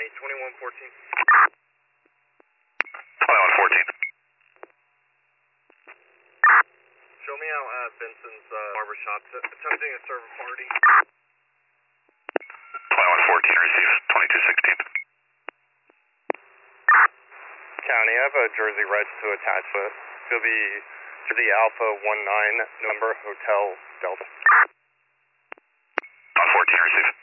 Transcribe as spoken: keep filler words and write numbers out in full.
County, twenty-one fourteen. twenty-one fourteen. Show me out at Benson's uh, barbershop, t- attempting to serve a party. twenty-one fourteen, receive twenty-two sixteen. County, I have a Jersey Reg to attach with. It'll be to the Alpha one nine number, Hotel Delta. one fourteen, receive.